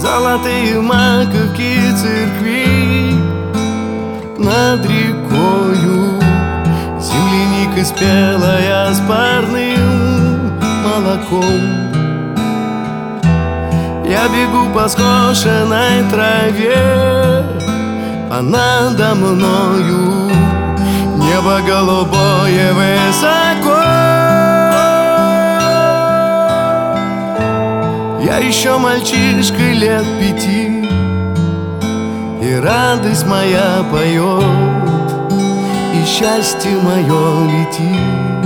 Золотые маковки церкви над рекою, земляника спелая с парным молоком. Я бегу по скошенной траве, а надо мною небо голубое высоко. Я еще мальчишка лет 5, и радость моя поет, и счастье мое летит.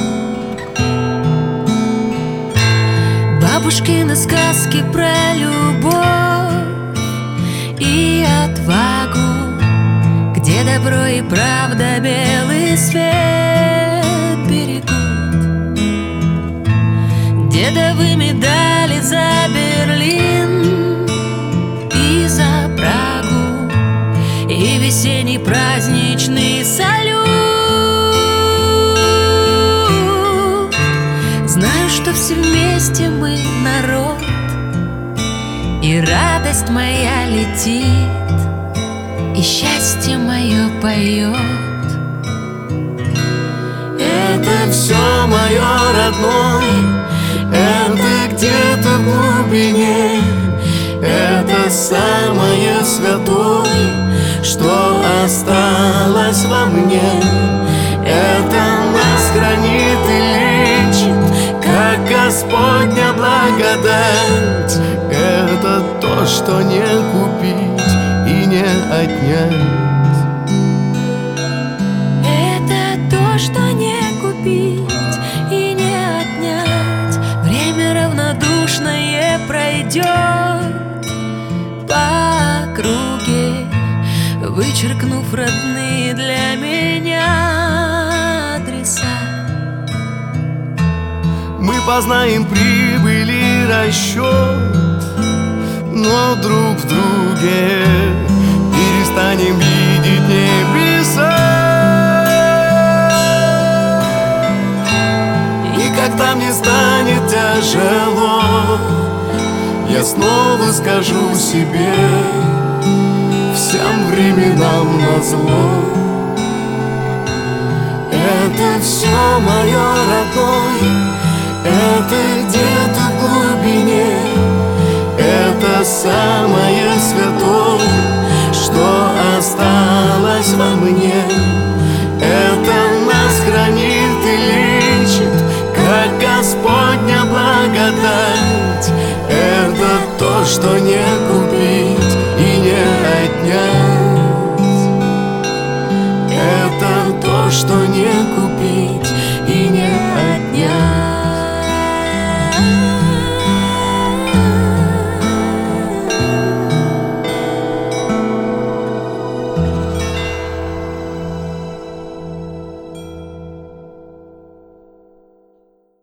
Бабушкины сказки про любовь и отвагу, где добро и правда белый свет берегут, дедовы медали за Берлин и за Прагу, и весенний праздничный салют. Знаю, что все вместе мы народ, и радость моя летит, и счастье мое поет. Это все мое родное, это где-то в глубине, это самое святое, что осталось во мне. Это нас хранит и лечит, как Господня благодать. Это то, что не купить и не отнять. Это то, что не купить и не отнять. Время равнодушное пройдет по округе, вычеркнув родные для меня адреса. Мы познаем прибыль и расчет, но друг в друге перестанем видеть небеса. И когда мне станет тяжело, я снова скажу себе: всем временам назло. Это все мое родное, это где-то в глубине, это самое святое, что осталось во мне. Это нас хранит и лечит, как Господня благодать. Это то, что не купить и не отнять. Это то, что не